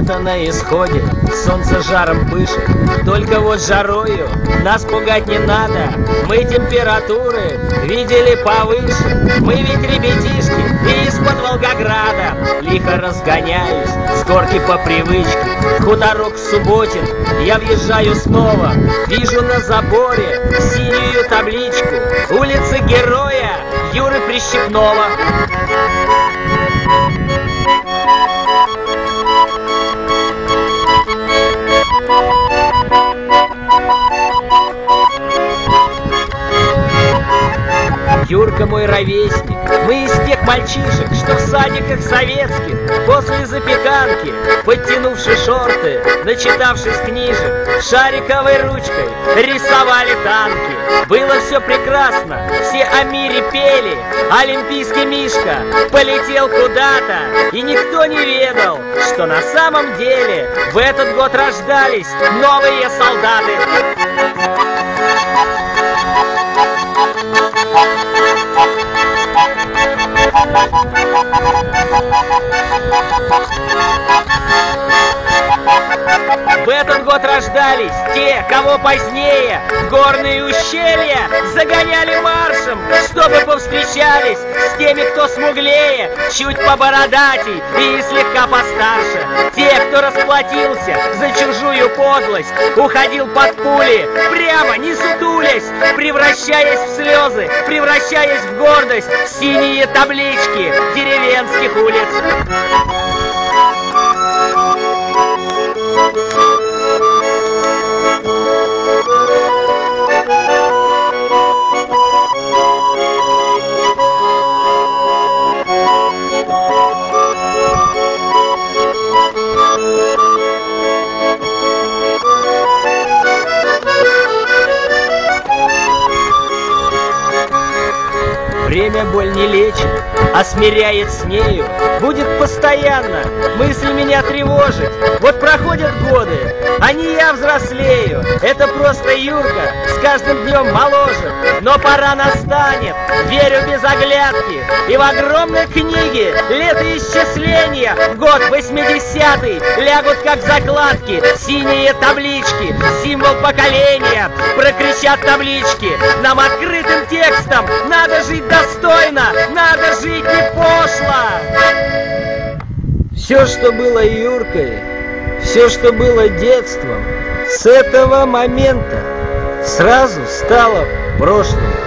Лето на исходе, солнце жаром пышет. Только вот жарою нас пугать не надо. Мы температуры видели повыше. Мы ведь ребятишки и из-под Волгограда. Лихо разгоняюсь с горки по привычке. Хуторок Субботин, я въезжаю снова. Вижу на заборе синюю табличку: улица Героя Юры Прищепнова. Юрка мой ровесник, мы из тех мальчишек, что в садиках советских, после запеканки, подтянувши шорты, начитавшись книжек, шариковой ручкой рисовали танки. Было все прекрасно, все о мире пели, олимпийский Мишка полетел куда-то, и никто не ведал, что на самом деле в этот год рождались новые солдаты. В этот год рождались те, кого позднее в горные ущелья загоняли маршем, чтобы повстречались с теми, кто смуглее, чуть побородатей и слегка постарше. Те, кто расплатился за чужую подлость, уходил под пули, прямо не сутулясь, превращаясь в слезы, превращаясь в гордость, в синие таблички деревенских улиц. Время боль не лечит, а смиряет с нею. Будет постоянно мысль меня тревожить. Вот проходят годы, а не я взрослею. Это просто Юрка с каждым днем моложе. Но пора настанет, верю без оглядки. И в огромной книге летоисчисления в год 80-й лягут как закладки синие таблички, символ поколения. Прокричат таблички нам открытым текстом: надо жить достойно, надо жить не пошло. Все, что было Юркой, все, что было детством, с этого момента сразу стало прошлым.